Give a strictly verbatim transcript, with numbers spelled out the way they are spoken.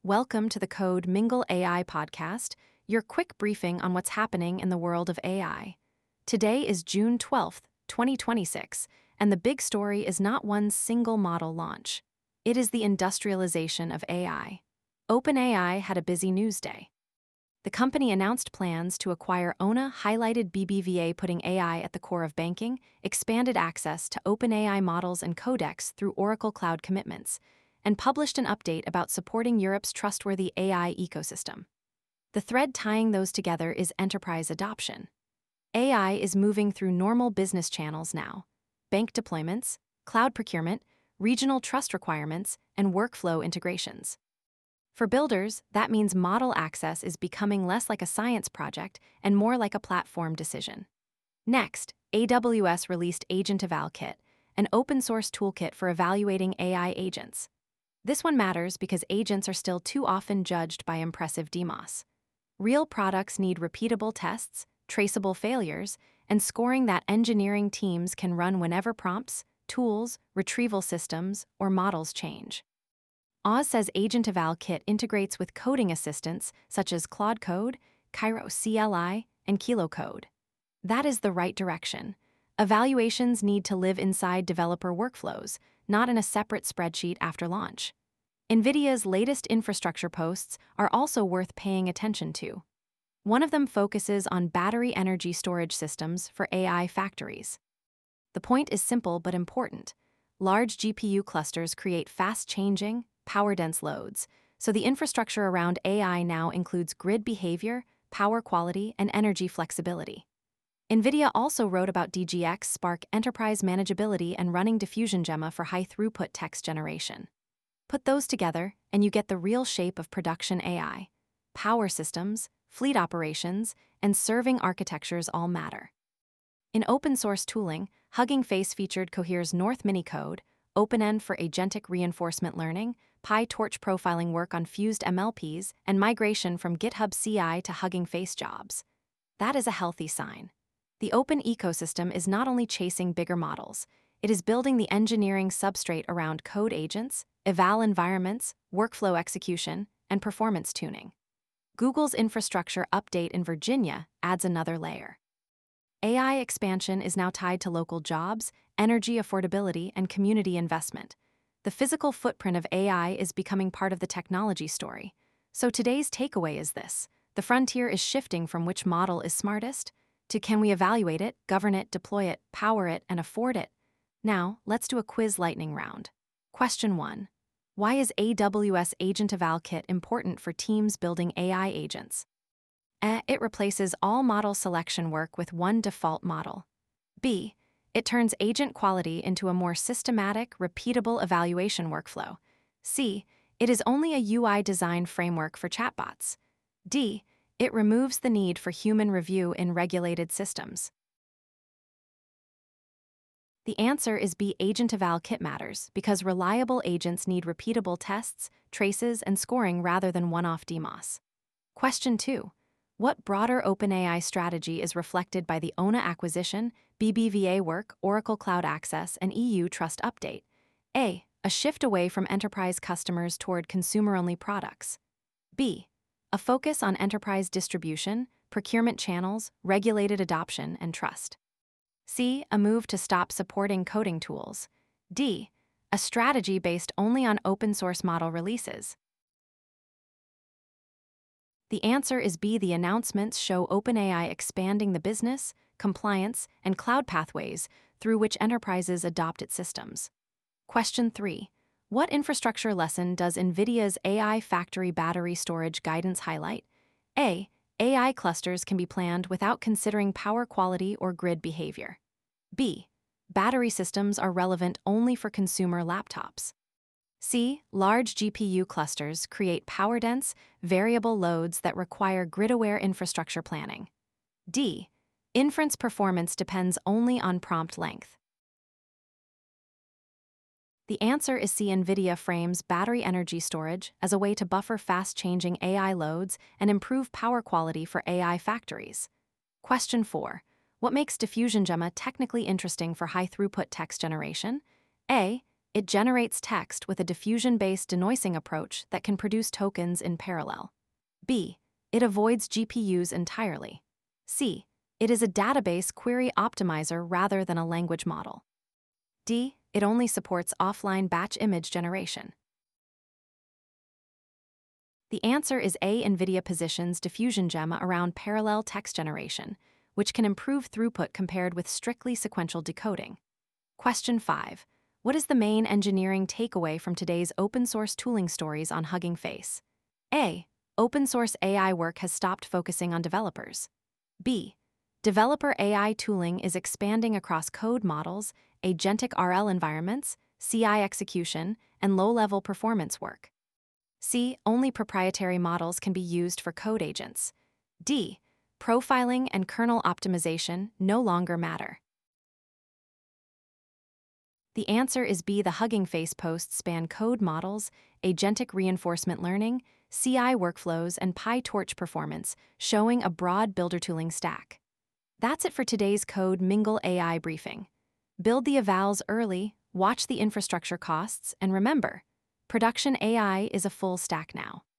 Welcome to the Code Mingle A I podcast, your quick briefing on what's happening in the world of A I. Today is June twelfth, twenty twenty-six, and the big story is not one single model launch. It is the industrialization of A I. OpenAI had a busy news day. The company announced plans to acquire Ona, highlighted B B V A, putting A I at the core of banking, expanded access to OpenAI models and codecs through Oracle Cloud commitments, and published an update about supporting Europe's trustworthy A I ecosystem. The thread tying those together is enterprise adoption. A I is moving through normal business channels now: bank deployments, cloud procurement, regional trust requirements, and workflow integrations. For builders, that means model access is becoming less like a science project and more like a platform decision. Next, A W S released Agent Eval Kit, an open-source toolkit for evaluating A I agents. This one matters because agents are still too often judged by impressive demos. Real products need repeatable tests, traceable failures, and scoring that engineering teams can run whenever prompts, tools, retrieval systems, or models change. Oz says Agent Eval Kit integrates with coding assistants such as Claude Code, Cairo C L I, and Kilo Code. That is the right direction. Evaluations need to live inside developer workflows, not in a separate spreadsheet after launch. NVIDIA's latest infrastructure posts are also worth paying attention to. One of them focuses on battery energy storage systems for A I factories. The point is simple but important. Large G P U clusters create fast-changing, power-dense loads, so the infrastructure around A I now includes grid behavior, power quality, and energy flexibility. NVIDIA also wrote about D G X Spark enterprise manageability and running Diffusion Gemma for high-throughput text generation. Put those together, and you get the real shape of production A I. Power systems, fleet operations, and serving architectures all matter. In open-source tooling, Hugging Face featured Cohere's North Minicode, OpenN for agentic reinforcement learning, PyTorch profiling work on fused M L Ps, and migration from GitHub C I to Hugging Face jobs. That is a healthy sign. The open ecosystem is not only chasing bigger models, it is building the engineering substrate around code agents, eval environments, workflow execution, and performance tuning. Google's infrastructure update in Virginia adds another layer. A I expansion is now tied to local jobs, energy affordability, and community investment. The physical footprint of A I is becoming part of the technology story. So today's takeaway is this: the frontier is shifting from which model is smartest to can we evaluate it, govern it, deploy it, power it, and afford it. Now, let's do a quiz lightning round. Question one. Why is A W S Agent Eval Kit important for teams building A I agents? A. It replaces all model selection work with one default model. B. It turns agent quality into a more systematic, repeatable evaluation workflow. C. It is only a U I design framework for chatbots. D. It removes the need for human review in regulated systems. The answer is B. Agent Eval Kit matters because reliable agents need repeatable tests, traces, and scoring rather than one-off demos. Question two. What broader OpenAI strategy is reflected by the Ona acquisition, B B V A work, Oracle Cloud Access, and E U Trust Update? A. A shift away from enterprise customers toward consumer-only products. B. A focus on enterprise distribution, procurement channels, regulated adoption, and trust. C. A move to stop supporting coding tools. D. A strategy based only on open-source model releases. The answer is B. The announcements show OpenAI expanding the business, compliance, and cloud pathways through which enterprises adopt its systems. Question three. What infrastructure lesson does NVIDIA's A I factory battery storage guidance highlight? A. A I clusters can be planned without considering power quality or grid behavior. B. Battery systems are relevant only for consumer laptops. C. Large G P U clusters create power-dense, variable loads that require grid-aware infrastructure planning. D. Inference performance depends only on prompt length. The answer is C. NVIDIA frames battery energy storage as a way to buffer fast-changing A I loads and improve power quality for A I factories. Question four. What makes Diffusion Gemma technically interesting for high-throughput text generation? A. It generates text with a diffusion-based denoising approach that can produce tokens in parallel. B. It avoids G P Us entirely. C. It is a database query optimizer rather than a language model. D. It only supports offline batch image generation. The answer is A. NVIDIA positions Diffusion Gemma around parallel text generation, which can improve throughput compared with strictly sequential decoding. Question five. What is the main engineering takeaway from today's open-source tooling stories on Hugging Face? A. Open-source A I work has stopped focusing on developers. B. Developer A I tooling is expanding across code models, agentic R L environments, C I execution, and low-level performance work. C. Only proprietary models can be used for code agents. D. Profiling and kernel optimization no longer matter. The answer is B. The Hugging Face posts span code models, agentic reinforcement learning, C I workflows, and PyTorch performance, showing a broad builder tooling stack. That's it for today's Code Mingle A I briefing. Build the evals early, watch the infrastructure costs, and remember, production A I is a full stack now.